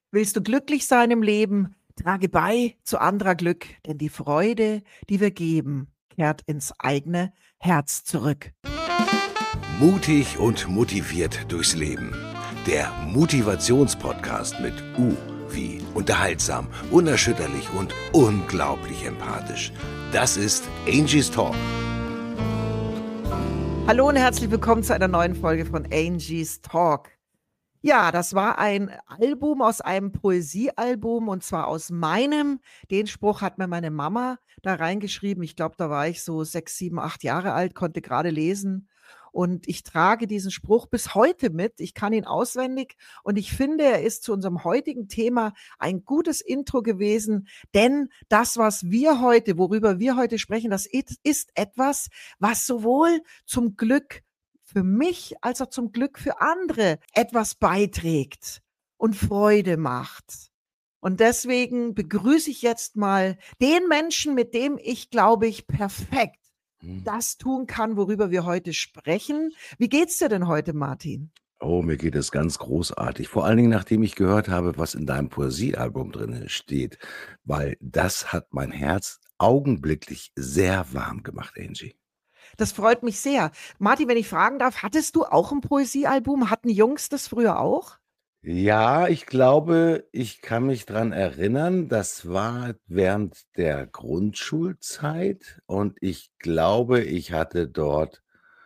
Willst du glücklich sein im Leben? Trage bei zu anderer Glück, denn die Freude, die wir geben, kehrt ins eigene Herz zurück. Mutig und motiviert durchs Leben. Der Motivationspodcast mit U wie unterhaltsam, unerschütterlich und unglaublich empathisch. Das ist Angie's Talk. Hallo und herzlich willkommen zu einer neuen Folge von Angie's Talk. Ja, das war ein Album aus einem Poesiealbum und zwar aus meinem. Den Spruch hat mir meine Mama da reingeschrieben. Ich glaube, da war ich so 6, 7, 8 Jahre alt, konnte gerade lesen. Und ich trage diesen Spruch bis heute mit. Ich kann ihn auswendig und ich finde, er ist zu unserem heutigen Thema ein gutes Intro gewesen, denn das, worüber wir heute sprechen, das ist etwas, was sowohl zum Glück für mich als auch zum Glück für andere etwas beiträgt und Freude macht. Und deswegen begrüße ich jetzt mal den Menschen, mit dem ich, glaube ich, perfekt das tun kann, worüber wir heute sprechen. Wie geht's dir denn heute, Martin? Oh, mir geht es ganz großartig. Vor allen Dingen, nachdem ich gehört habe, was in deinem Poesiealbum drin steht, weil das hat mein Herz augenblicklich sehr warm gemacht, Angie. Das freut mich sehr. Martin, wenn ich fragen darf, hattest du auch ein Poesiealbum? Hatten Jungs das früher auch? Ja, ich glaube, ich kann mich dran erinnern, das war während der Grundschulzeit und ich glaube, ich hatte dort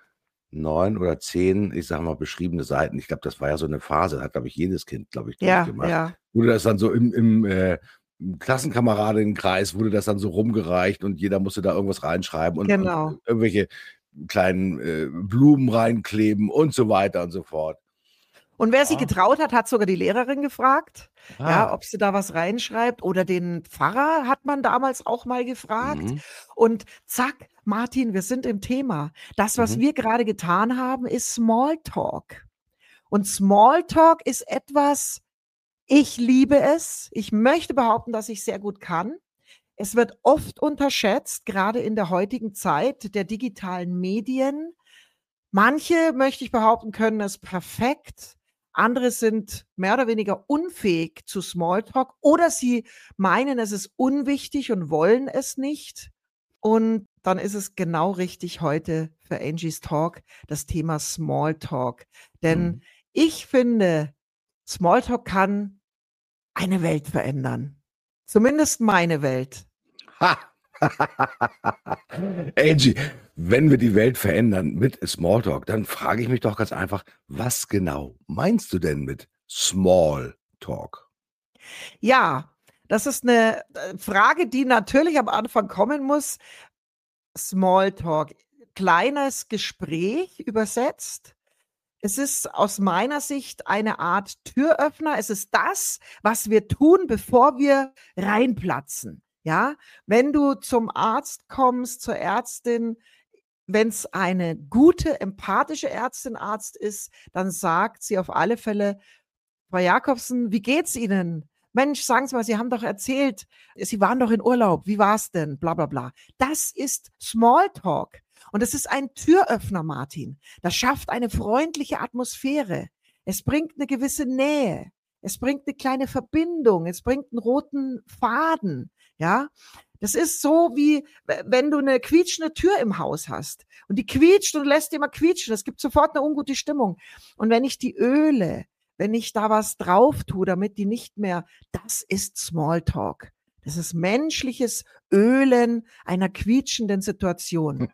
9 oder 10, ich sage mal, beschriebene Seiten. Ich glaube, das war ja so eine Phase, da hat, glaube ich, jedes Kind, glaube ich, Ja, durchgemacht. ja, Wurde das dann so im Klassenkameradinnenkreis wurde das dann so rumgereicht und jeder musste da irgendwas reinschreiben und genau. irgendwelche kleinen, Blumen reinkleben und so weiter und so fort. Und wer sich Ja. getraut hat, hat sogar die Lehrerin gefragt, ja, Ah. ob sie da was reinschreibt oder den Pfarrer hat man damals auch mal gefragt. Mhm. Und zack, Martin, wir sind im Thema. Das, was Mhm. wir gerade getan haben, ist Smalltalk. Und Smalltalk ist etwas, ich liebe es. Ich möchte behaupten, dass ich sehr gut kann. Es wird oft unterschätzt, gerade in der heutigen Zeit der digitalen Medien. Manche, möchte ich behaupten, können es perfekt. Andere sind mehr oder weniger unfähig zu Smalltalk oder sie meinen, es ist unwichtig und wollen es nicht. Und dann ist es genau richtig heute für Angie's Talk das Thema Smalltalk. Denn Mhm. ich finde, Smalltalk kann eine Welt verändern. Zumindest meine Welt. Ha! Angie, wenn wir die Welt verändern mit Smalltalk, dann frage ich mich doch ganz einfach, was genau meinst du denn mit Smalltalk? Ja, das ist eine Frage, die natürlich am Anfang kommen muss. Smalltalk, kleines Gespräch übersetzt. Es ist aus meiner Sicht eine Art Türöffner. Es ist das, was wir tun, bevor wir reinplatzen. Ja, wenn du zum Arzt kommst, zur Ärztin, wenn es eine gute, empathische Ärztin, Arzt ist, dann sagt sie auf alle Fälle, Frau Jakobsen, wie geht's Ihnen? Mensch, sagen Sie mal, Sie haben doch erzählt, Sie waren doch in Urlaub. Wie war's denn? Bla bla bla. Das ist Smalltalk. Und es ist ein Türöffner, Martin. Das schafft eine freundliche Atmosphäre. Es bringt eine gewisse Nähe. Es bringt eine kleine Verbindung. Es bringt einen roten Faden. Ja, das ist so wie, wenn du eine quietschende Tür im Haus hast und die quietscht und du lässt die immer quietschen. Es gibt sofort eine ungute Stimmung. Und wenn ich da was drauf tue, damit die nicht mehr, das ist Smalltalk. Das ist menschliches Ölen einer quietschenden Situation.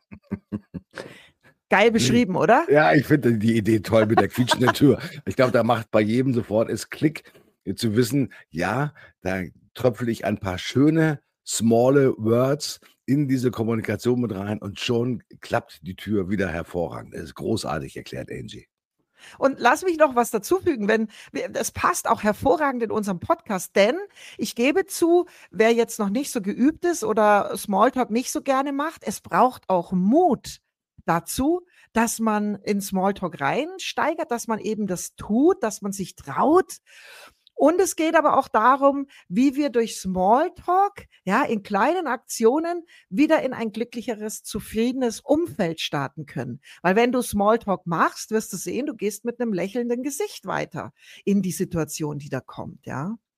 Geil beschrieben, oder? Ja, ich finde die Idee toll mit der quietschenden Tür. Ich glaube, da macht bei jedem sofort es Klick, zu wissen, ja, da tröpfle ich ein paar schöne, smalle Words in diese Kommunikation mit rein und schon klappt die Tür wieder hervorragend. Das ist großartig erklärt, Angie. Und lass mich noch was dazufügen, das passt auch hervorragend in unserem Podcast, denn ich gebe zu, wer jetzt noch nicht so geübt ist oder Smalltalk nicht so gerne macht, es braucht auch Mut dazu, dass man in Smalltalk reinsteigert, dass man eben das tut, dass man sich traut. Und es geht aber auch darum, wie wir durch Smalltalk, ja, in kleinen Aktionen wieder in ein glücklicheres, zufriedenes Umfeld starten können. Weil wenn du Smalltalk machst, wirst du sehen, du gehst mit einem lächelnden Gesicht weiter in die Situation, die da kommt, ja.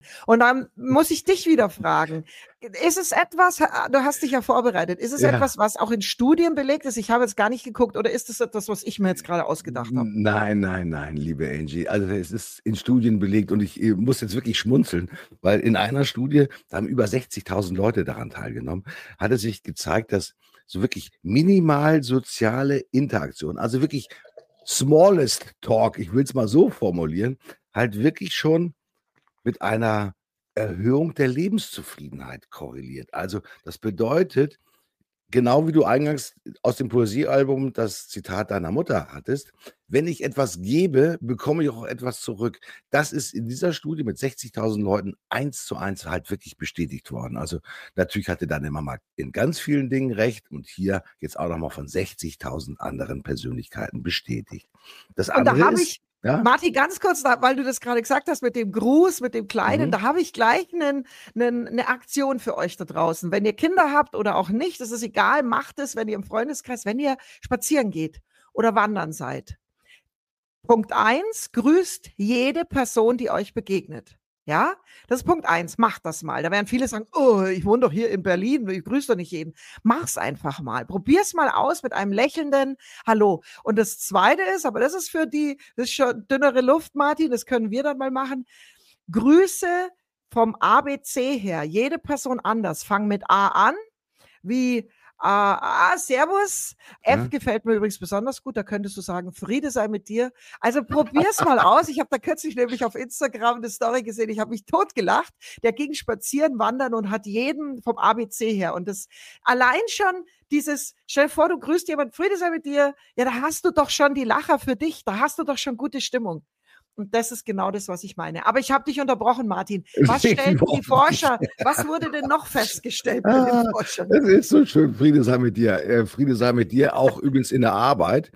Und dann muss ich dich wieder fragen, ist es etwas, du hast dich ja vorbereitet, ist es Ja. etwas, was auch in Studien belegt ist? Ich habe jetzt gar nicht geguckt, oder ist es etwas, was ich mir jetzt gerade ausgedacht habe? Nein, nein, nein, liebe Angie. Also es ist in Studien belegt und ich muss jetzt wirklich schmunzeln, weil in einer Studie, da haben über 60.000 Leute daran teilgenommen, hat es sich gezeigt, dass so wirklich minimal soziale Interaktion, also wirklich smallest Talk, ich will es mal so formulieren, halt wirklich schon mit einer Erhöhung der Lebenszufriedenheit korreliert. Also das bedeutet, genau wie du eingangs aus dem Poesiealbum das Zitat deiner Mutter hattest: „Wenn ich etwas gebe, bekomme ich auch etwas zurück.“ Das ist in dieser Studie mit 60.000 Leuten eins zu eins halt wirklich bestätigt worden. Also, natürlich hatte deine Mama in ganz vielen Dingen recht und hier jetzt auch noch mal von 60.000 anderen Persönlichkeiten bestätigt. Das Und da andere habe ist ich, ja? Martin, ganz kurz, weil du das gerade gesagt hast mit dem Gruß, mit dem Kleinen, Mhm. da habe ich gleich eine Aktion für euch da draußen. Wenn ihr Kinder habt oder auch nicht, das ist egal, macht es, wenn ihr im Freundeskreis, wenn ihr spazieren geht oder wandern seid. Punkt eins: grüßt jede Person, die euch begegnet. Ja, das ist Punkt eins. Macht das mal. Da werden viele sagen, oh, ich wohne doch hier in Berlin, ich grüße doch nicht jeden. Mach's einfach mal. Probier's mal aus mit einem lächelnden Hallo. Und das zweite ist, aber das ist für die, das ist schon dünnere Luft, Martin, das können wir dann mal machen. Grüße vom ABC her. Jede Person anders. Fang mit A an, wie Servus. F Ja. gefällt mir übrigens besonders gut. Da könntest du sagen, Friede sei mit dir. Also probier's mal aus. Ich habe da kürzlich nämlich auf Instagram eine Story gesehen. Ich habe mich totgelacht. Der ging spazieren, wandern und hat jeden vom ABC her. Und das allein schon dieses, stell dir vor, du grüßt jemand, Friede sei mit dir. Ja, da hast du doch schon die Lacher für dich. Da hast du doch schon gute Stimmung. Und das ist genau das, was ich meine. Aber ich habe dich unterbrochen, Martin. Was stellten die Überhaupt nicht. Forscher? Was wurde denn noch festgestellt bei den Ah, Forschern? es ist so schön. Friede sei mit dir. Friede sei mit dir, auch übrigens in der Arbeit.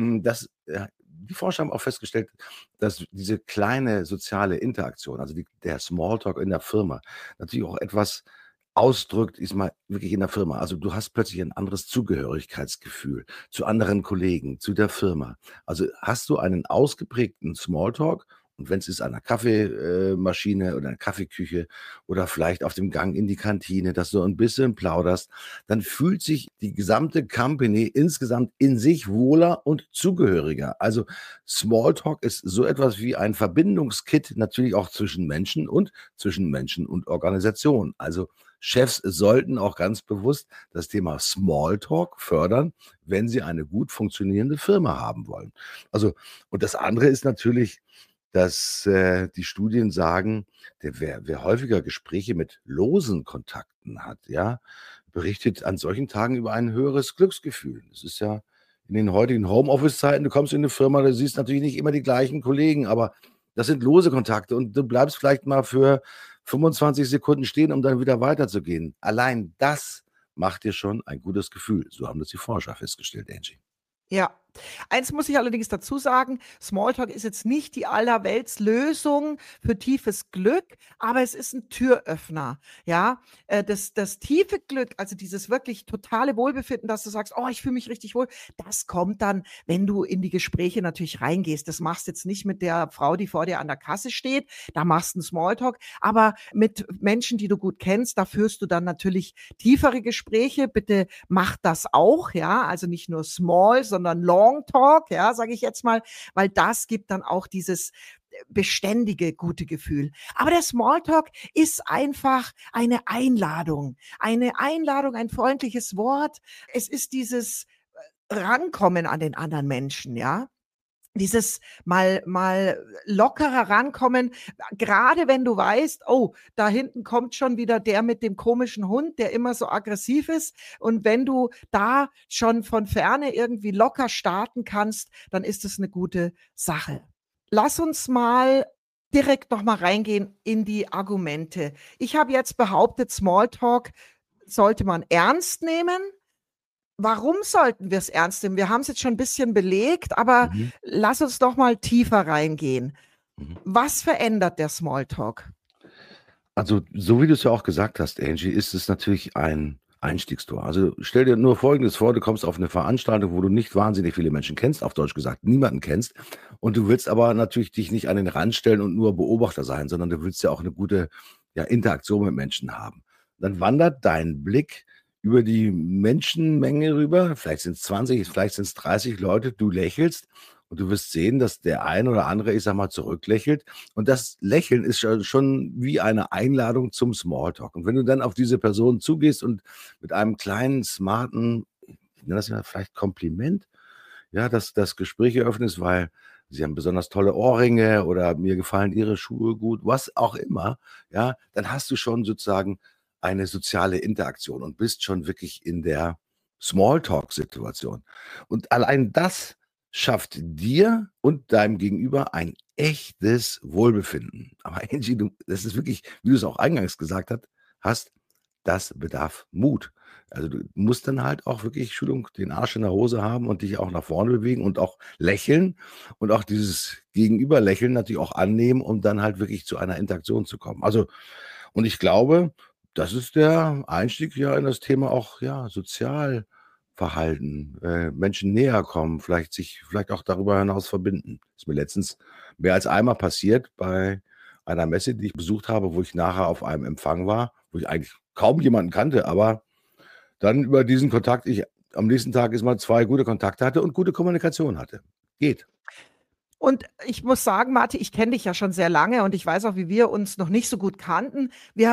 Die Forscher haben auch festgestellt, dass diese kleine soziale Interaktion, also der Smalltalk in der Firma, natürlich auch etwas ausdrückt, ist mal wirklich in der Firma. Also du hast plötzlich ein anderes Zugehörigkeitsgefühl zu anderen Kollegen, zu der Firma. Also hast du einen ausgeprägten Smalltalk und wenn es ist an der Kaffeemaschine oder einer Kaffeeküche oder vielleicht auf dem Gang in die Kantine, dass du ein bisschen plauderst, dann fühlt sich die gesamte Company insgesamt in sich wohler und zugehöriger. Also Smalltalk ist so etwas wie ein Verbindungskit natürlich auch zwischen Menschen und Organisationen. Also Chefs sollten auch ganz bewusst das Thema Smalltalk fördern, wenn sie eine gut funktionierende Firma haben wollen. Also, und das andere ist natürlich, dass die Studien sagen, wer häufiger Gespräche mit losen Kontakten hat, ja, berichtet an solchen Tagen über ein höheres Glücksgefühl. Das ist ja in den heutigen Homeoffice-Zeiten, du kommst in eine Firma, du siehst natürlich nicht immer die gleichen Kollegen, aber das sind lose Kontakte und du bleibst vielleicht mal für 25 Sekunden stehen, um dann wieder weiterzugehen. Allein das macht dir schon ein gutes Gefühl. So haben das die Forscher festgestellt, Angie. Ja. Eins muss ich allerdings dazu sagen, Smalltalk ist jetzt nicht die Allerweltslösung für tiefes Glück, aber es ist ein Türöffner. Ja, das tiefe Glück, also dieses wirklich totale Wohlbefinden, dass du sagst, oh, ich fühle mich richtig wohl, das kommt dann, wenn du in die Gespräche natürlich reingehst. Das machst jetzt nicht mit der Frau, die vor dir an der Kasse steht, da machst du einen Smalltalk, aber mit Menschen, die du gut kennst, da führst du dann natürlich tiefere Gespräche. Bitte mach das auch, ja, also nicht nur Small, sondern Long Talk, ja, sage ich jetzt mal, weil das gibt dann auch dieses beständige gute Gefühl. Aber der Smalltalk ist einfach eine Einladung, ein freundliches Wort. Es ist dieses Rankommen an den anderen Menschen, ja. Dieses mal lockerer rankommen, gerade wenn du weißt, oh, da hinten kommt schon wieder der mit dem komischen Hund, der immer so aggressiv ist. Und wenn du da schon von Ferne irgendwie locker starten kannst, dann ist es eine gute Sache. Lass uns mal direkt noch mal reingehen in die Argumente. Ich habe jetzt behauptet, Smalltalk sollte man ernst nehmen. Warum sollten wir es ernst nehmen? Wir haben es jetzt schon ein bisschen belegt, aber Mhm. lass uns doch mal tiefer reingehen. Mhm. Was verändert der Smalltalk? Also, so wie du es ja auch gesagt hast, Angie, ist es natürlich ein Einstiegstor. Also stell dir nur Folgendes vor, du kommst auf eine Veranstaltung, wo du nicht wahnsinnig viele Menschen kennst, auf Deutsch gesagt, niemanden kennst. Und du willst aber natürlich dich nicht an den Rand stellen und nur Beobachter sein, sondern du willst ja auch eine gute, ja, Interaktion mit Menschen haben. Dann wandert dein Blick über die Menschenmenge rüber, vielleicht sind es 20, vielleicht sind es 30 Leute, du lächelst und du wirst sehen, dass der ein oder andere, ich sag mal, zurücklächelt. Und das Lächeln ist schon wie eine Einladung zum Smalltalk. Und wenn du dann auf diese Person zugehst und mit einem kleinen, smarten, ich nenne das ja vielleicht Kompliment, ja, das Gespräch eröffnest, weil sie haben besonders tolle Ohrringe oder mir gefallen ihre Schuhe gut, was auch immer, ja, dann hast du schon sozusagen eine soziale Interaktion und bist schon wirklich in der Smalltalk-Situation. Und allein das schafft dir und deinem Gegenüber ein echtes Wohlbefinden. Aber Angie, das ist wirklich, wie du es auch eingangs gesagt hast, das bedarf Mut. Also du musst dann halt auch wirklich, Entschuldigung, den Arsch in der Hose haben und dich auch nach vorne bewegen und auch lächeln und auch dieses Gegenüberlächeln natürlich auch annehmen, um dann halt wirklich zu einer Interaktion zu kommen. Also, und ich glaube, das ist der Einstieg ja in das Thema auch, ja, Sozialverhalten, Menschen näher kommen, vielleicht auch darüber hinaus verbinden. Ist mir letztens mehr als einmal passiert bei einer Messe, die ich besucht habe, wo ich nachher auf einem Empfang war, wo ich eigentlich kaum jemanden kannte, aber dann über diesen Kontakt ich am nächsten Tag erst mal 2 gute Kontakte hatte und gute Kommunikation hatte. Geht. Und ich muss sagen, Martin, ich kenne dich ja schon sehr lange und ich weiß auch, wie wir uns noch nicht so gut kannten.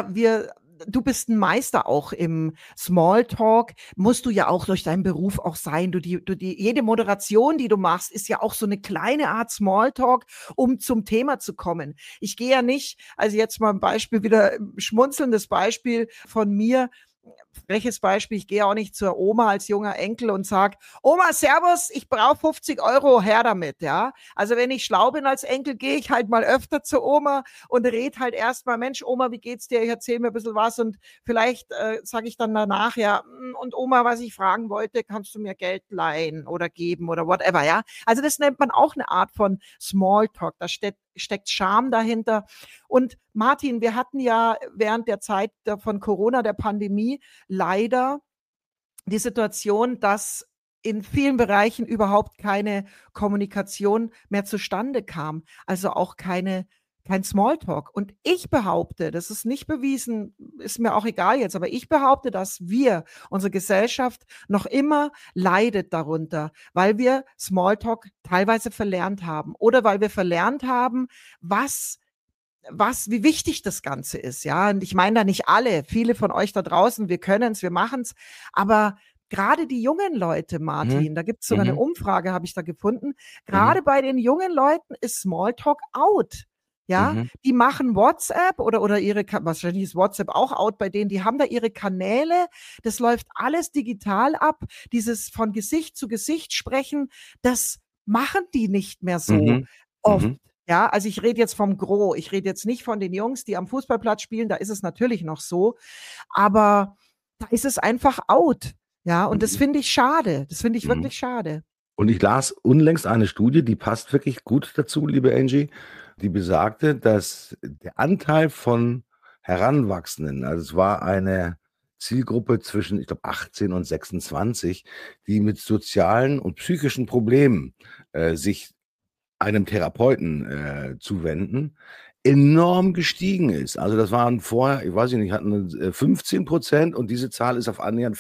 Du bist ein Meister auch im Smalltalk. Musst du ja auch durch deinen Beruf auch sein. Jede Moderation, die du machst, ist ja auch so eine kleine Art Smalltalk, um zum Thema zu kommen. Ich gehe ja nicht, also jetzt mal ein Beispiel, wieder schmunzelndes Beispiel von mir. Freches Beispiel, ich gehe auch nicht zur Oma als junger Enkel und sage, Oma, Servus, ich brauche 50 Euro, her damit, ja. Also wenn ich schlau bin als Enkel, gehe ich halt mal öfter zur Oma und rede halt erstmal, Mensch, Oma, wie geht's dir? Ich erzähle mir ein bisschen was und vielleicht sage ich dann danach, ja, und Oma, was ich fragen wollte, kannst du mir Geld leihen oder geben oder whatever, ja. Also das nennt man auch eine Art von Smalltalk, da steckt Charme dahinter. Und Martin, wir hatten ja während der Zeit von Corona, der Pandemie, leider die Situation, dass in vielen Bereichen überhaupt keine Kommunikation mehr zustande kam, also auch kein Smalltalk. Und ich behaupte, das ist nicht bewiesen, ist mir auch egal jetzt, aber ich behaupte, dass unsere Gesellschaft noch immer leidet darunter, weil wir Smalltalk teilweise verlernt haben oder weil wir verlernt haben, wie wichtig das Ganze ist, ja. Und ich meine da nicht alle, viele von euch da draußen, wir können es, wir machen es, aber gerade die jungen Leute, Mhm. Martin, da gibt es sogar eine Mhm. Umfrage, habe ich da gefunden, Mhm. gerade bei den jungen Leuten ist Smalltalk out. Ja, Mhm. die machen WhatsApp oder wahrscheinlich ist WhatsApp auch out bei denen, die haben da ihre Kanäle, das läuft alles digital ab, dieses von Gesicht zu Gesicht sprechen, das machen die nicht mehr so Mhm. oft. Mhm. Ja, also ich rede jetzt vom Gros. Ich rede jetzt nicht von den Jungs, die am Fußballplatz spielen, da ist es natürlich noch so, aber da ist es einfach out. Ja, und das Mhm. finde ich schade. Das finde ich Mhm. wirklich schade. Und ich las unlängst eine Studie, die passt wirklich gut dazu, liebe Angie, die besagte, dass der Anteil von Heranwachsenden, also es war eine Zielgruppe zwischen, ich glaube, 18 und 26, die mit sozialen und psychischen Problemen sich einem Therapeuten zuwenden, enorm gestiegen ist. Also das waren vorher, ich weiß nicht, hatten 15% und diese Zahl ist auf annähernd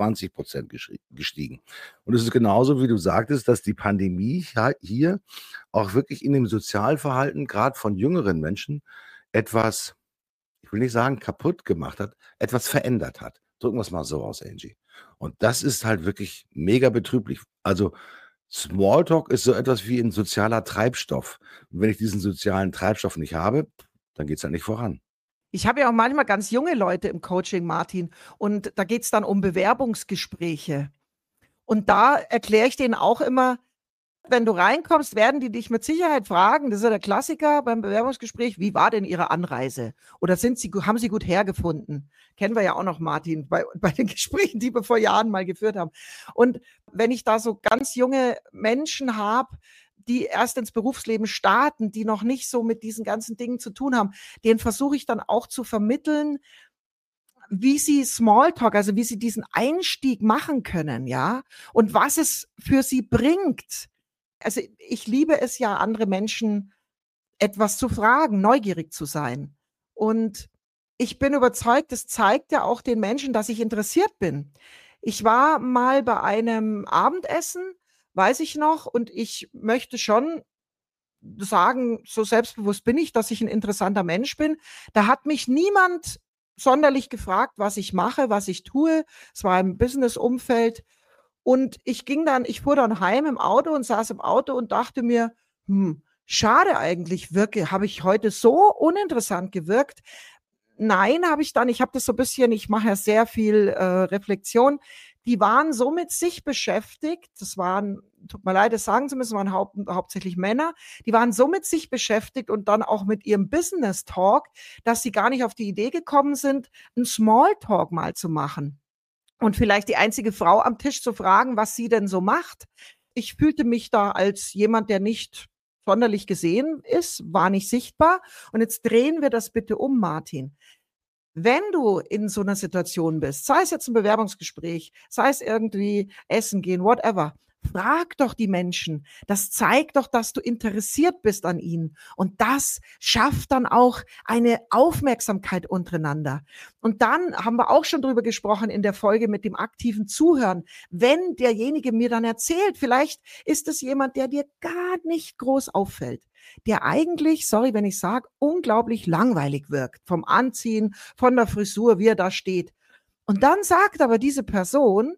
25% gestiegen. Und es ist genauso, wie du sagtest, dass die Pandemie hier auch wirklich in dem Sozialverhalten, gerade von jüngeren Menschen, etwas, ich will nicht sagen kaputt gemacht hat, etwas verändert hat. Drücken wir es mal so aus, Angie. Und das ist halt wirklich mega betrüblich. Also Smalltalk ist so etwas wie ein sozialer Treibstoff. Und wenn ich diesen sozialen Treibstoff nicht habe, dann geht's halt nicht voran. Ich habe ja auch manchmal ganz junge Leute im Coaching, Martin, und da geht es dann um Bewerbungsgespräche. Und da erkläre ich denen auch immer, wenn du reinkommst, werden die dich mit Sicherheit fragen, das ist ja der Klassiker beim Bewerbungsgespräch, wie war denn Ihre Anreise? Oder haben Sie gut hergefunden? Kennen wir ja auch noch, Martin, bei den Gesprächen, die wir vor Jahren mal geführt haben. Und wenn ich da so ganz junge Menschen habe, die erst ins Berufsleben starten, die noch nicht so mit diesen ganzen Dingen zu tun haben, denen versuche ich dann auch zu vermitteln, wie sie Smalltalk, also wie sie diesen Einstieg machen können, ja, und was es für sie bringt. Also ich liebe es ja, andere Menschen etwas zu fragen, neugierig zu sein. Und ich bin überzeugt, das zeigt ja auch den Menschen, dass ich interessiert bin. Ich war mal bei einem Abendessen, weiß ich noch, und ich möchte schon sagen, so selbstbewusst bin ich, dass ich ein interessanter Mensch bin. Da hat mich niemand sonderlich gefragt, was ich mache, was ich tue. Es war im Business-Umfeld. Und ich fuhr dann heim im Auto und saß im Auto und dachte mir, schade eigentlich, habe ich heute so uninteressant gewirkt. Nein, ich habe das so ein bisschen, ich mache ja sehr viel Reflexion. Die waren so mit sich beschäftigt, tut mir leid, das sagen zu müssen, waren hauptsächlich Männer, die waren so mit sich beschäftigt und dann auch mit ihrem Business Talk, dass sie gar nicht auf die Idee gekommen sind, einen Smalltalk mal zu machen. Und vielleicht die einzige Frau am Tisch zu fragen, was sie denn so macht. Ich fühlte mich da als jemand, der nicht sonderlich gesehen ist, war nicht sichtbar. Und jetzt drehen wir das bitte um, Martin. Wenn du in so einer Situation bist, sei es jetzt ein Bewerbungsgespräch, sei es irgendwie essen gehen, whatever, frag doch die Menschen. Das zeigt doch, dass du interessiert bist an ihnen. Und das schafft dann auch eine Aufmerksamkeit untereinander. Und dann haben wir auch schon drüber gesprochen in der Folge mit dem aktiven Zuhören. Wenn derjenige mir dann erzählt, vielleicht ist es jemand, der dir gar nicht groß auffällt, der eigentlich, sorry, wenn ich sage, unglaublich langweilig wirkt. Vom Anziehen, von der Frisur, wie er da steht. Und dann sagt aber diese Person,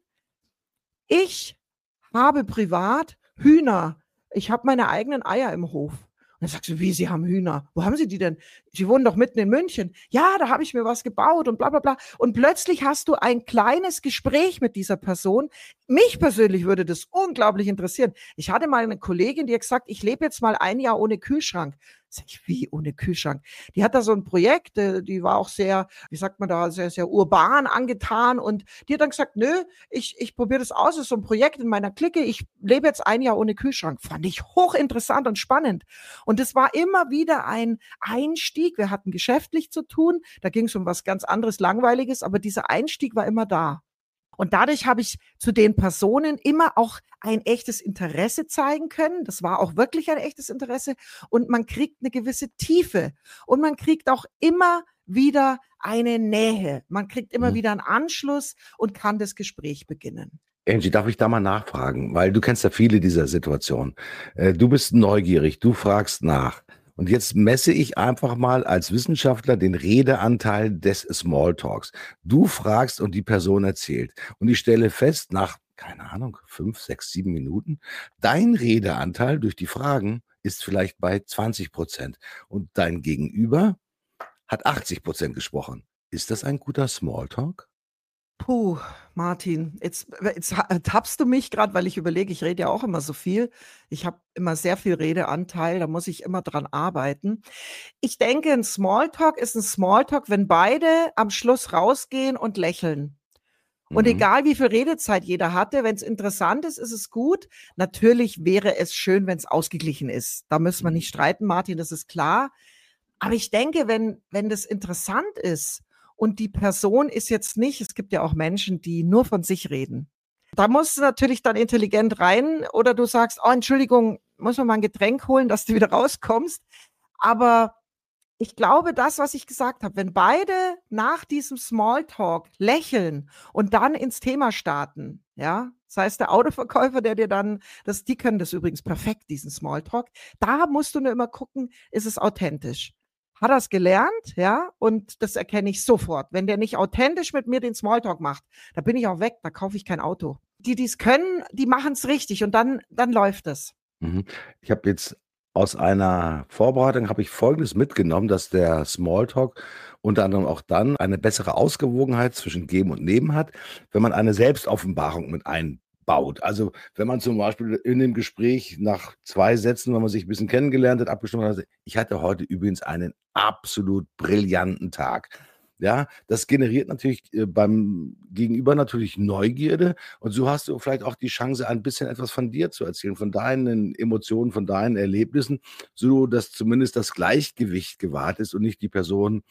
ich habe privat Hühner. Ich habe meine eigenen Eier im Hof. Und dann sagst du, wie, Sie haben Hühner? Wo haben Sie die denn? Sie wohnen doch mitten in München. Ja, da habe ich mir was gebaut und bla bla bla. Und plötzlich hast du ein kleines Gespräch mit dieser Person. Mich persönlich würde das unglaublich interessieren. Ich hatte mal eine Kollegin, die hat gesagt, ich lebe jetzt mal ein Jahr ohne Kühlschrank. Sag ich, wie ohne Kühlschrank? Die hat da so ein Projekt, die war auch sehr, wie sagt man da, sehr, sehr urban angetan. Und die hat dann gesagt, nö, ich probiere das aus, das ist so ein Projekt in meiner Clique. Ich lebe jetzt ein Jahr ohne Kühlschrank. Fand ich hochinteressant und spannend. Und es war immer wieder ein Einstieg. Wir hatten geschäftlich zu tun. Da ging es um was ganz anderes, Langweiliges. Aber dieser Einstieg war immer da. Und dadurch habe ich zu den Personen immer auch ein echtes Interesse zeigen können. Das war auch wirklich ein echtes Interesse. Und man kriegt eine gewisse Tiefe. Und man kriegt auch immer wieder eine Nähe. Man kriegt immer wieder einen Anschluss und kann das Gespräch beginnen. Angie, darf ich da mal nachfragen? Weil du kennst ja viele dieser Situationen. Du bist neugierig, du fragst nach. Und jetzt messe ich einfach mal als Wissenschaftler den Redeanteil des Smalltalks. Du fragst und die Person erzählt. Und ich stelle fest, nach, keine Ahnung, 5, 6, 7 Minuten, dein Redeanteil durch die Fragen ist vielleicht bei 20%. Und dein Gegenüber hat 80% gesprochen. Ist das ein guter Smalltalk? Puh, Martin, jetzt tappst du mich gerade, weil ich überlege, ich rede ja auch immer so viel. Ich habe immer sehr viel Redeanteil, da muss ich immer dran arbeiten. Ich denke, ein Smalltalk ist ein Smalltalk, wenn beide am Schluss rausgehen und lächeln. Und egal wie viel Redezeit jeder hatte, wenn es interessant ist, ist es gut. Natürlich wäre es schön, wenn es ausgeglichen ist. Da müssen wir nicht streiten, Martin, das ist klar. Aber ich denke, wenn das interessant ist und die Person ist jetzt nicht, es gibt ja auch Menschen, die nur von sich reden. Da musst du natürlich dann intelligent rein oder du sagst, oh, Entschuldigung, muss man mal ein Getränk holen, dass du wieder rauskommst. Aber ich glaube, das, was ich gesagt habe, wenn beide nach diesem Smalltalk lächeln und dann ins Thema starten, ja, das heißt, der Autoverkäufer, der dir dann, die können das übrigens perfekt, diesen Smalltalk, da musst du nur immer gucken, ist es authentisch? Hat er es gelernt, ja, und das erkenne ich sofort. Wenn der nicht authentisch mit mir den Smalltalk macht, da bin ich auch weg, da kaufe ich kein Auto. Die es können, die machen es richtig und dann läuft es. Ich habe jetzt aus einer Vorbereitung habe ich Folgendes mitgenommen, dass der Smalltalk unter anderem auch dann eine bessere Ausgewogenheit zwischen Geben und Nehmen hat, wenn man eine Selbstoffenbarung mit einbaut. Also wenn man zum Beispiel in dem Gespräch nach 2 Sätzen, wenn man sich ein bisschen kennengelernt hat, abgestimmt hat, ich hatte heute übrigens einen absolut brillanten Tag. Ja, das generiert natürlich beim Gegenüber natürlich Neugierde und so hast du vielleicht auch die Chance, ein bisschen etwas von dir zu erzählen, von deinen Emotionen, von deinen Erlebnissen, so dass zumindest das Gleichgewicht gewahrt ist und nicht die Person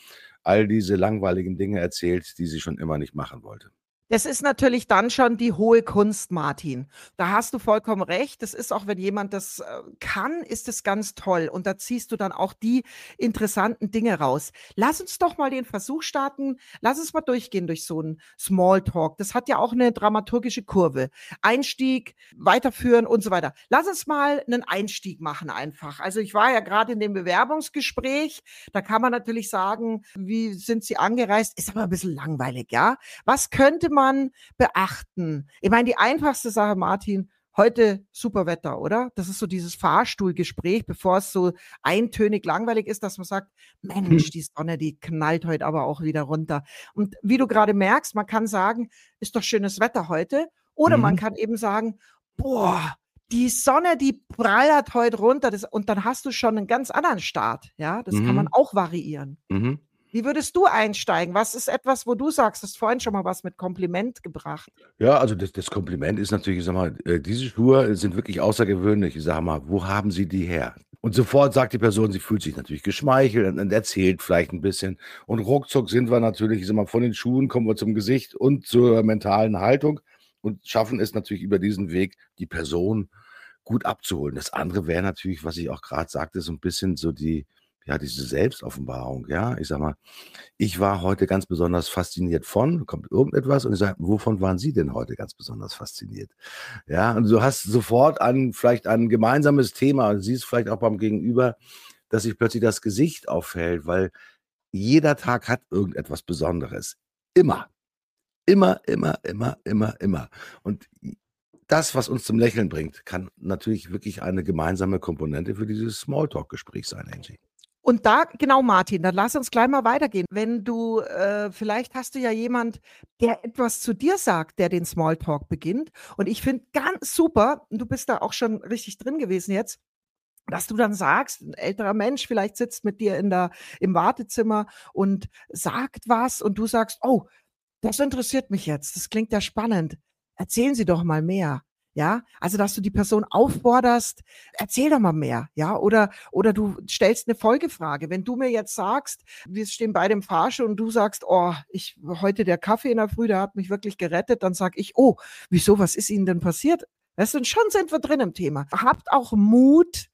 all diese langweiligen Dinge erzählt, die sie schon immer nicht machen wollte. Das ist natürlich dann schon die hohe Kunst, Martin. Da hast du vollkommen recht. Das ist auch, wenn jemand das kann, ist es ganz toll. Und da ziehst du dann auch die interessanten Dinge raus. Lass uns doch mal den Versuch starten. Lass uns mal durchgehen durch so einen Smalltalk. Das hat ja auch eine dramaturgische Kurve. Einstieg, weiterführen und so weiter. Lass uns mal einen Einstieg machen einfach. Also ich war ja gerade in dem Bewerbungsgespräch. Da kann man natürlich sagen, wie sind Sie angereist? Ist aber ein bisschen langweilig, ja? Was könnte man beachten? Ich meine, die einfachste Sache, Martin, heute super Wetter, oder? Das ist so dieses Fahrstuhlgespräch, bevor es so eintönig langweilig ist, dass man sagt, Mensch, die Sonne, die knallt heute aber auch wieder runter. Und wie du gerade merkst, man kann sagen, ist doch schönes Wetter heute. Oder man kann eben sagen, boah, die Sonne, die prallert heute runter. Und dann hast du schon einen ganz anderen Start. Ja, das kann man auch variieren. Mhm. Wie würdest du einsteigen? Was ist etwas, wo du sagst, hast vorhin schon mal was mit Kompliment gebracht? Ja, also das Kompliment ist natürlich, ich sage mal, diese Schuhe sind wirklich außergewöhnlich. Ich sage mal, wo haben Sie die her? Und sofort sagt die Person, sie fühlt sich natürlich geschmeichelt und erzählt vielleicht ein bisschen. Und ruckzuck sind wir natürlich, ich sage mal, von den Schuhen kommen wir zum Gesicht und zur mentalen Haltung und schaffen es natürlich über diesen Weg, die Person gut abzuholen. Das andere wäre natürlich, was ich auch gerade sagte, so ein bisschen so diese Selbstoffenbarung, ja. Ich sage mal, ich war heute ganz besonders fasziniert von, kommt irgendetwas und ich sage, wovon waren Sie denn heute ganz besonders fasziniert? Ja, und du hast sofort vielleicht ein gemeinsames Thema und siehst vielleicht auch beim Gegenüber, dass sich plötzlich das Gesicht auffällt, weil jeder Tag hat irgendetwas Besonderes. Immer. Immer, immer, immer, immer, immer. Und das, was uns zum Lächeln bringt, kann natürlich wirklich eine gemeinsame Komponente für dieses Smalltalk-Gespräch sein, Angie. Und da, genau, Martin, dann lass uns gleich mal weitergehen. Wenn du, vielleicht hast du ja jemand, der etwas zu dir sagt, der den Smalltalk beginnt. Und ich finde ganz super, und du bist da auch schon richtig drin gewesen jetzt, dass du dann sagst, ein älterer Mensch vielleicht sitzt mit dir im Wartezimmer und sagt was und du sagst, oh, das interessiert mich jetzt. Das klingt ja spannend. Erzählen Sie doch mal mehr. Ja, also dass du die Person aufforderst, erzähl doch mal mehr, ja, oder du stellst eine Folgefrage. Wenn du mir jetzt sagst, wir stehen beide im Fahrstuhl und du sagst, oh, heute der Kaffee in der Früh, der hat mich wirklich gerettet, dann sag ich, oh, wieso, was ist Ihnen denn passiert? Weißt du, und schon sind wir drin im Thema. Habt auch Mut,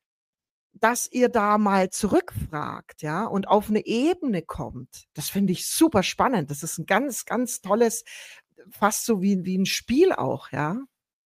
dass ihr da mal zurückfragt, ja, und auf eine Ebene kommt. Das finde ich super spannend. Das ist ein ganz, ganz tolles, fast so wie ein Spiel auch, ja.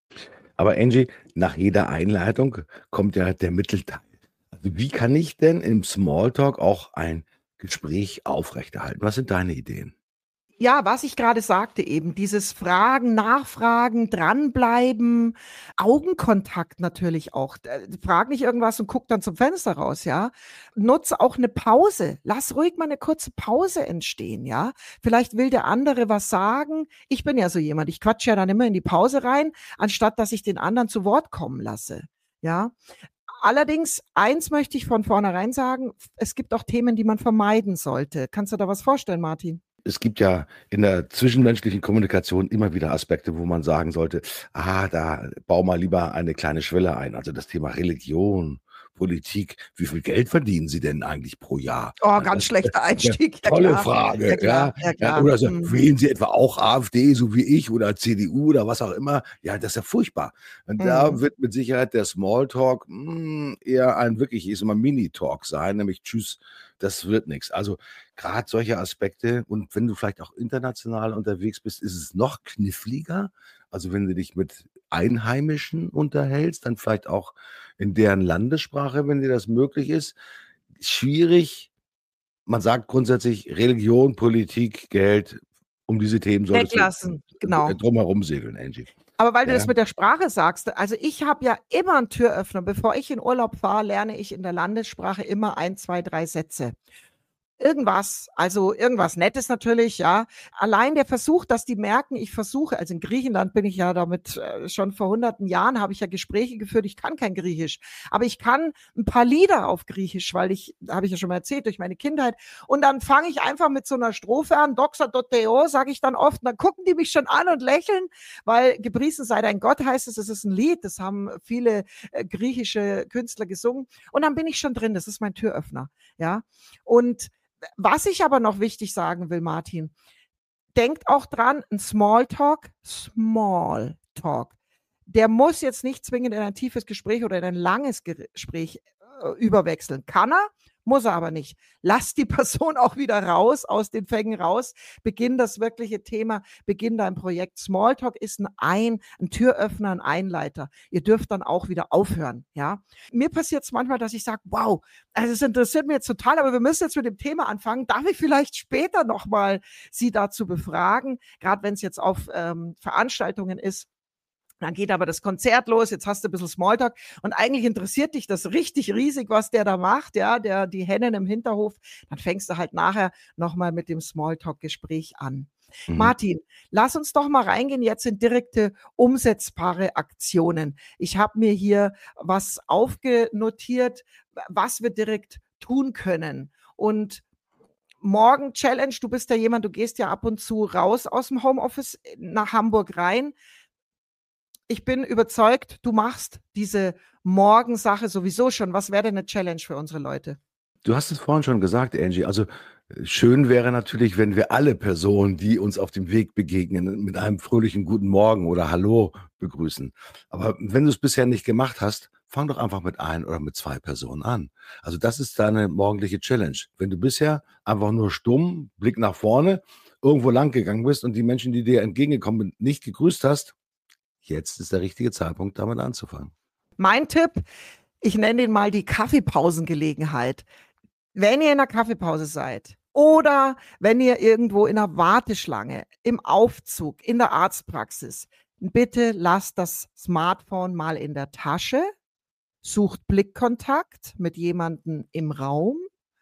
Aber Angie, nach jeder Einleitung kommt ja der Mittelteil. Also wie kann ich denn im Smalltalk auch ein Gespräch aufrechterhalten? Was sind deine Ideen? Ja, was ich gerade sagte eben, dieses Fragen, Nachfragen, dranbleiben, Augenkontakt natürlich auch. Frag nicht irgendwas und guck dann zum Fenster raus, ja. Nutze auch eine Pause. Lass ruhig mal eine kurze Pause entstehen, ja. Vielleicht will der andere was sagen. Ich bin ja so jemand, ich quatsche ja dann immer in die Pause rein, anstatt dass ich den anderen zu Wort kommen lasse, ja. Allerdings, eins möchte ich von vornherein sagen, es gibt auch Themen, die man vermeiden sollte. Kannst du da was vorstellen, Martin? Es gibt ja in der zwischenmenschlichen Kommunikation immer wieder Aspekte, wo man sagen sollte, da bau mal lieber eine kleine Schwelle ein. Also das Thema Religion, Politik, wie viel Geld verdienen Sie denn eigentlich pro Jahr? Oh, Ja, ganz das schlechter ist 'ne Einstieg. Ja tolle klar. Frage, Ja klar. ja. Ja Ja, klar. oder so: Mhm. „Wählen Sie etwa auch AfD, so wie ich oder CDU oder was auch immer?“ Ja, das ist ja furchtbar. Und da Mhm. wird mit Sicherheit der Smalltalk, eher ein wirklich, ich sage mal, Mini-Talk sein, nämlich: „Tschüss, das wird nix.“ Also, grad solche Aspekte und wenn du vielleicht auch international unterwegs bist, ist es noch kniffliger. Also, wenn du dich mit Einheimischen unterhältst, dann vielleicht auch in deren Landessprache, wenn dir das möglich ist. Schwierig. Man sagt grundsätzlich Religion, Politik, Geld, um diese Themen solltest du Weglassen, genau. drumherum segeln, Angie. Aber weil du Ja? das mit der Sprache sagst, also ich habe ja immer einen Türöffner. Bevor ich in Urlaub fahre, lerne ich in der Landessprache immer 1, 2, 3 Sätze. Irgendwas, also irgendwas Nettes natürlich, ja. Allein der Versuch, dass die merken, ich versuche, also in Griechenland bin ich ja damit schon vor hunderten Jahren, habe ich ja Gespräche geführt, ich kann kein Griechisch, aber ich kann ein paar Lieder auf Griechisch, weil habe ich ja schon mal erzählt, durch meine Kindheit. Und dann fange ich einfach mit so einer Strophe an, Doxa Doteo, sage ich dann oft, und dann gucken die mich schon an und lächeln, weil gepriesen sei dein Gott heißt es, es ist ein Lied, das haben viele griechische Künstler gesungen. Und dann bin ich schon drin, das ist mein Türöffner, ja. Und Was ich aber noch wichtig sagen will, Martin, denkt auch dran, ein Smalltalk, der muss jetzt nicht zwingend in ein tiefes Gespräch oder in ein langes Gespräch überwechseln. Kann er, muss er aber nicht. Lass die Person auch wieder raus, aus den Fängen raus. Beginn das wirkliche Thema, beginn dein Projekt. Smalltalk ist ein Türöffner, ein Einleiter. Ihr dürft dann auch wieder aufhören. Ja? Mir passiert es manchmal, dass ich sage, wow, also es interessiert mich jetzt total, aber wir müssen jetzt mit dem Thema anfangen. Darf ich vielleicht später nochmal Sie dazu befragen, gerade wenn es jetzt auf Veranstaltungen ist? Dann geht aber das Konzert los, jetzt hast du ein bisschen Smalltalk und eigentlich interessiert dich das richtig riesig, was der da macht, ja, die Hennen im Hinterhof. Dann fängst du halt nachher nochmal mit dem Smalltalk-Gespräch an. Martin, lass uns doch mal reingehen jetzt in direkte umsetzbare Aktionen. Ich habe mir hier was aufgenotiert, was wir direkt tun können. Und morgen Challenge, du bist ja jemand, du gehst ja ab und zu raus aus dem Homeoffice nach Hamburg rein. Ich bin überzeugt, du machst diese Morgensache sowieso schon. Was wäre denn eine Challenge für unsere Leute? Du hast es vorhin schon gesagt, Angie. Also schön wäre natürlich, wenn wir alle Personen, die uns auf dem Weg begegnen, mit einem fröhlichen Guten Morgen oder Hallo begrüßen. Aber wenn du es bisher nicht gemacht hast, fang doch einfach mit ein oder mit 2 Personen an. Also das ist deine morgendliche Challenge. Wenn du bisher einfach nur stumm, Blick nach vorne, irgendwo lang gegangen bist und die Menschen, die dir entgegengekommen sind, nicht gegrüßt hast, jetzt ist der richtige Zeitpunkt, damit anzufangen. Mein Tipp, ich nenne den mal die Kaffeepausengelegenheit. Wenn ihr in der Kaffeepause seid oder wenn ihr irgendwo in der Warteschlange, im Aufzug, in der Arztpraxis, bitte lasst das Smartphone mal in der Tasche, sucht Blickkontakt mit jemandem im Raum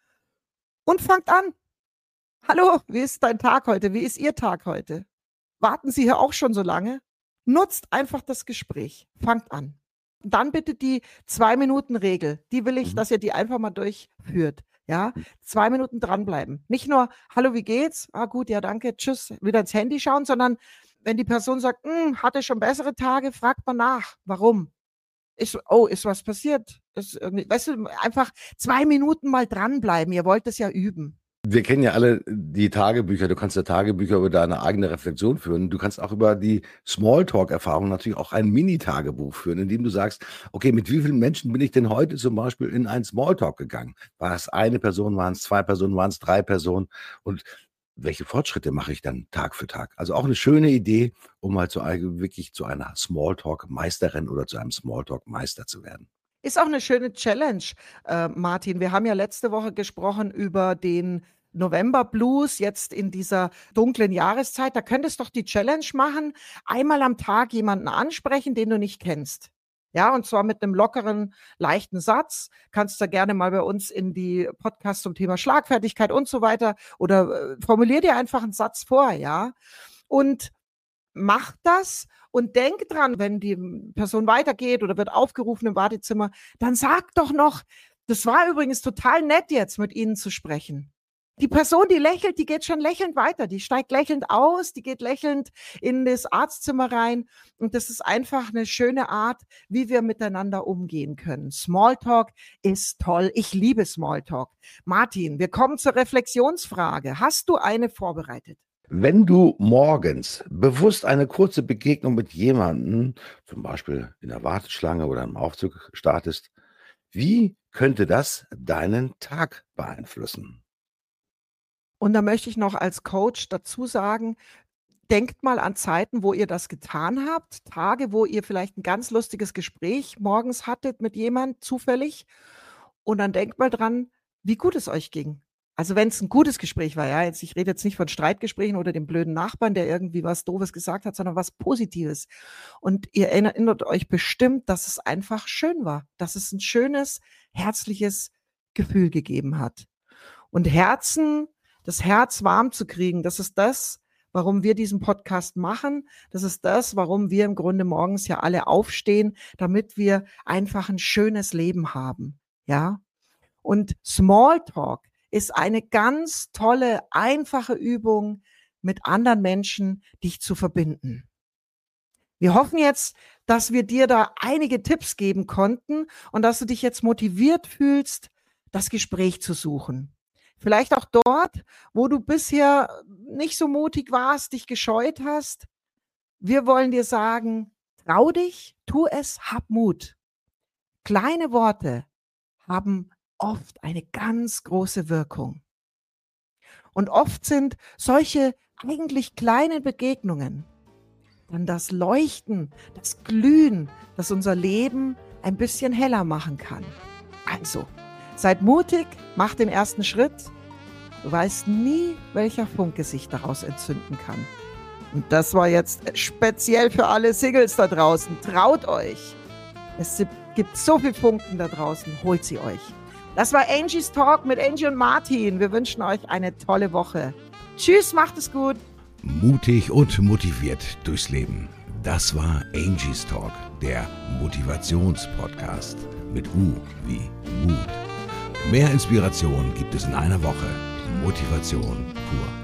und fangt an. Hallo, wie ist dein Tag heute? Wie ist Ihr Tag heute? Warten Sie hier auch schon so lange? Nutzt einfach das Gespräch. Fangt an. Und dann bitte die 2-Minuten-Regel. Die will ich, dass ihr die einfach mal durchführt. Ja, 2 Minuten dranbleiben. Nicht nur, hallo, wie geht's? Ah, gut, ja, danke, tschüss, wieder ins Handy schauen, sondern wenn die Person sagt, hatte schon bessere Tage, fragt man nach. Warum? Ist was passiert? Ist irgendwie, weißt du, einfach 2 Minuten mal dranbleiben. Ihr wollt es ja üben. Wir kennen ja alle die Tagebücher. Du kannst ja Tagebücher über deine eigene Reflexion führen. Du kannst auch über die Smalltalk-Erfahrung natürlich auch ein Mini-Tagebuch führen, indem du sagst, okay, mit wie vielen Menschen bin ich denn heute zum Beispiel in einen Smalltalk gegangen? War es eine Person, waren es 2 Personen, waren es 3 Personen? Und welche Fortschritte mache ich dann Tag für Tag? Also auch eine schöne Idee, um mal wirklich zu einer Smalltalk-Meisterin oder zu einem Smalltalk-Meister zu werden. Ist auch eine schöne Challenge, Martin. Wir haben ja letzte Woche gesprochen über den November Blues, jetzt in dieser dunklen Jahreszeit. Da könntest du doch die Challenge machen, einmal am Tag jemanden ansprechen, den du nicht kennst. Ja, und zwar mit einem lockeren, leichten Satz. Kannst du gerne mal bei uns in die Podcasts zum Thema Schlagfertigkeit und so weiter oder formulier dir einfach einen Satz vor, ja. Und mach das und denk dran, wenn die Person weitergeht oder wird aufgerufen im Wartezimmer, dann sag doch noch, das war übrigens total nett jetzt mit Ihnen zu sprechen. Die Person, die lächelt, die geht schon lächelnd weiter, die steigt lächelnd aus, die geht lächelnd in das Arztzimmer rein und das ist einfach eine schöne Art, wie wir miteinander umgehen können. Smalltalk ist toll, ich liebe Smalltalk. Martin, wir kommen zur Reflexionsfrage. Hast du eine vorbereitet? Wenn du morgens bewusst eine kurze Begegnung mit jemandem, zum Beispiel in der Warteschlange oder im Aufzug startest, wie könnte das deinen Tag beeinflussen? Und da möchte ich noch als Coach dazu sagen, denkt mal an Zeiten, wo ihr das getan habt, Tage, wo ihr vielleicht ein ganz lustiges Gespräch morgens hattet mit jemand zufällig und dann denkt mal dran, wie gut es euch ging. Also wenn es ein gutes Gespräch war, ja, ich rede jetzt nicht von Streitgesprächen oder dem blöden Nachbarn, der irgendwie was Doofes gesagt hat, sondern was Positives. Und ihr erinnert euch bestimmt, dass es einfach schön war, dass es ein schönes, herzliches Gefühl gegeben hat. Und das Herz warm zu kriegen, das ist das, warum wir diesen Podcast machen. Das ist das, warum wir im Grunde morgens ja alle aufstehen, damit wir einfach ein schönes Leben haben. Ja. Und Smalltalk ist eine ganz tolle, einfache Übung, mit anderen Menschen dich zu verbinden. Wir hoffen jetzt, dass wir dir da einige Tipps geben konnten und dass du dich jetzt motiviert fühlst, das Gespräch zu suchen. Vielleicht auch dort, wo du bisher nicht so mutig warst, dich gescheut hast. Wir wollen dir sagen, trau dich, tu es, hab Mut. Kleine Worte haben oft eine ganz große Wirkung. Und oft sind solche eigentlich kleinen Begegnungen dann das Leuchten, das Glühen, das unser Leben ein bisschen heller machen kann. Also, seid mutig, macht den ersten Schritt. Du weißt nie, welcher Funke sich daraus entzünden kann. Und das war jetzt speziell für alle Singles da draußen. Traut euch. Es gibt so viele Funken da draußen. Holt sie euch. Das war Angie's Talk mit Angie und Martin. Wir wünschen euch eine tolle Woche. Tschüss, macht es gut. Mutig und motiviert durchs Leben. Das war Angie's Talk, der Motivationspodcast mit U wie Mut. Mehr Inspiration gibt es in einer Woche. Motivation pur.